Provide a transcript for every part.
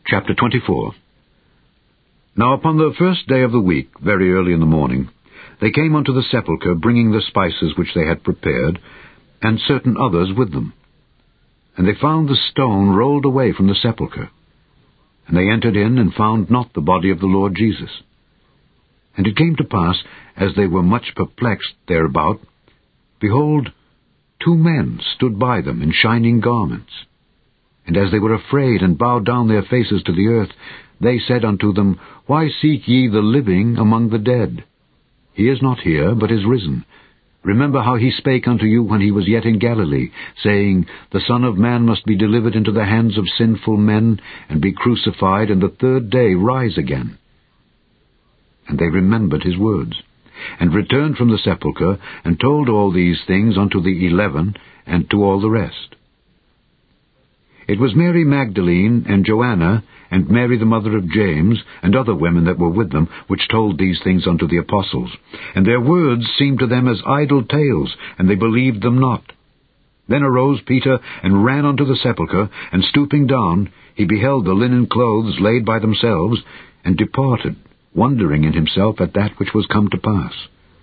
Chapter 24. Now upon the first day of the week, very early in the morning, they came unto the sepulchre, bringing the spices which they had prepared, and certain others with them. And they found the stone rolled away from the sepulchre. And they entered in, and found not the body of the Lord Jesus. And it came to pass, as they were much perplexed thereabout, behold, 2 men stood by them in shining garments. And as they were afraid, and bowed down their faces to the earth, they said unto them, Why seek ye the living among the dead? He is not here, but is risen. Remember how he spake unto you when he was yet in Galilee, saying, The Son of Man must be delivered into the hands of sinful men, and be crucified, and the 3rd day rise again. And they remembered his words, and returned from the sepulchre, and told all these things unto the 11, and to all the rest. It was Mary Magdalene, and Joanna, and Mary the mother of James, and other women that were with them, which told these things unto the apostles. And their words seemed to them as idle tales, and they believed them not. Then arose Peter, and ran unto the sepulchre, and stooping down, he beheld the linen clothes laid by themselves, and departed, wondering in himself at that which was come to pass.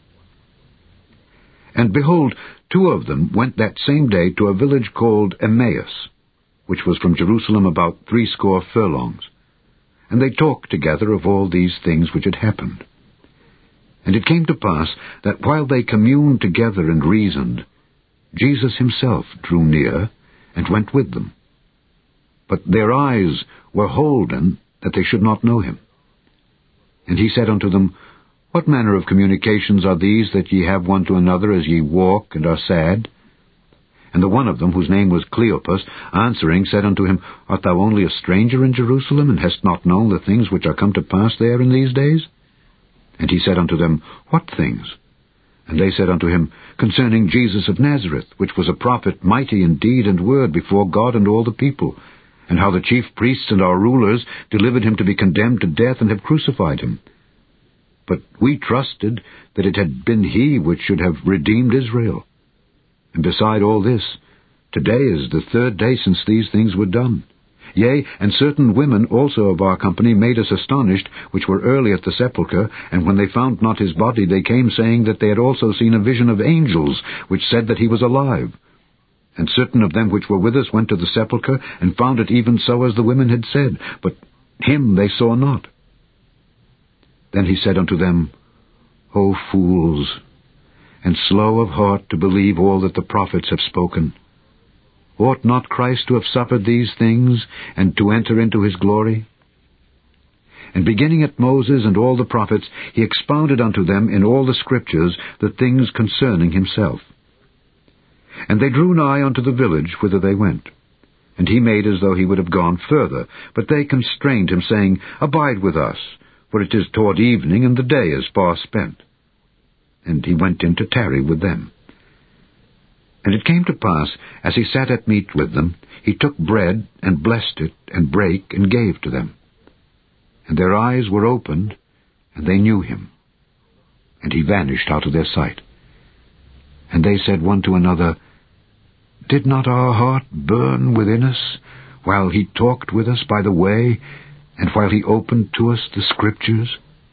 And behold, 2 of them went that same day to a village called Emmaus, which was from Jerusalem about 80 furlongs. And they talked together of all these things which had happened. And it came to pass that while they communed together and reasoned, Jesus himself drew near, and went with them. But their eyes were holden, that they should not know him. And he said unto them, What manner of communications are these that ye have one to another as ye walk and are sad? And the one of them, whose name was Cleopas, answering, said unto him, Art thou only a stranger in Jerusalem, and hast not known the things which are come to pass there in these days? And he said unto them, What things? And they said unto him, Concerning Jesus of Nazareth, which was a prophet, mighty in deed and word before God and all the people, and how the chief priests and our rulers delivered him to be condemned to death, and have crucified him. But we trusted that it had been he which should have redeemed Israel. And beside all this, today is the 3rd day since these things were done. Yea, and certain women also of our company made us astonished, which were early at the sepulchre, and when they found not his body, they came, saying that they had also seen a vision of angels, which said that he was alive. And certain of them which were with us went to the sepulchre, and found it even so as the women had said, but him they saw not. Then he said unto them, O fools, and slow of heart to believe all that the prophets have spoken. Ought not Christ to have suffered these things, and to enter into his glory? And beginning at Moses and all the prophets, he expounded unto them in all the Scriptures the things concerning himself. And they drew nigh unto the village whither they went. And he made as though he would have gone further, but they constrained him, saying, Abide with us, for it is toward evening, and the day is far spent. And he went in to tarry with them. And it came to pass, as he sat at meat with them, he took bread, and blessed it, and brake, and gave to them. And their eyes were opened, and they knew him. And he vanished out of their sight. And they said one to another, Did not our heart burn within us, while he talked with us by the way, and while he opened to us the Scriptures?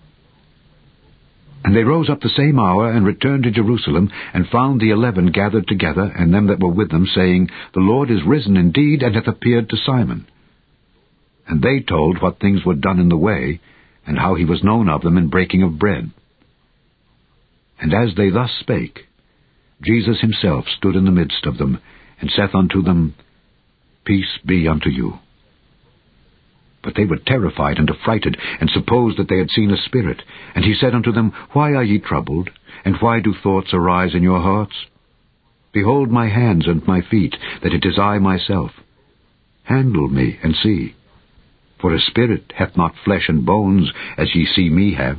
And they rose up the same hour, and returned to Jerusalem, and found the 11 gathered together, and them that were with them, saying, The Lord is risen indeed, and hath appeared to Simon. And they told what things were done in the way, and how he was known of them in breaking of bread. And as they thus spake, Jesus himself stood in the midst of them, and saith unto them, Peace be unto you. But they were terrified and affrighted, and supposed that they had seen a spirit. And he said unto them, Why are ye troubled, and why do thoughts arise in your hearts? Behold my hands and my feet, that it is I myself. Handle me, and see. For a spirit hath not flesh and bones, as ye see me have.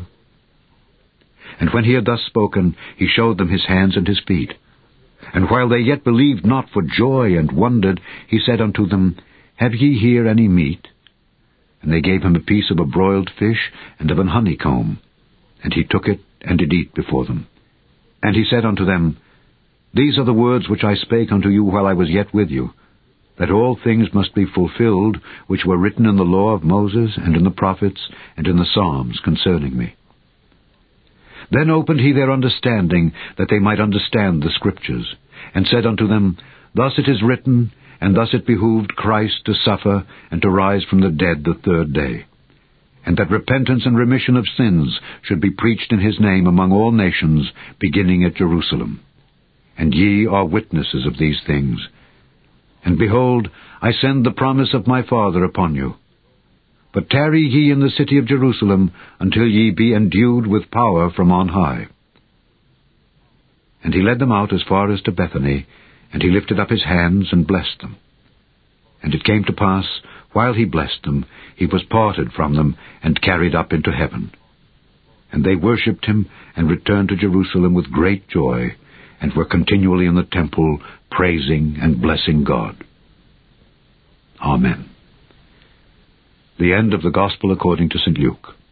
And when he had thus spoken, he showed them his hands and his feet. And while they yet believed not for joy and wondered, he said unto them, Have ye here any meat? And they gave him a piece of a broiled fish, and of an honeycomb. And he took it, and did eat before them. And he said unto them, These are the words which I spake unto you while I was yet with you, that all things must be fulfilled which were written in the law of Moses, and in the prophets, and in the Psalms concerning me. Then opened he their understanding, that they might understand the Scriptures, and said unto them, Thus it is written, and thus it behooved Christ to suffer, and to rise from the dead the third day, and that repentance and remission of sins should be preached in his name among all nations, beginning at Jerusalem. And ye are witnesses of these things. And behold, I send the promise of my Father upon you. But tarry ye in the city of Jerusalem, until ye be endued with power from on high. And he led them out as far as to Bethany, and he lifted up his hands and blessed them. And it came to pass, while he blessed them, he was parted from them, and carried up into heaven. And they worshipped him, and returned to Jerusalem with great joy, and were continually in the temple, praising and blessing God. Amen. The end of the Gospel according to St. Luke.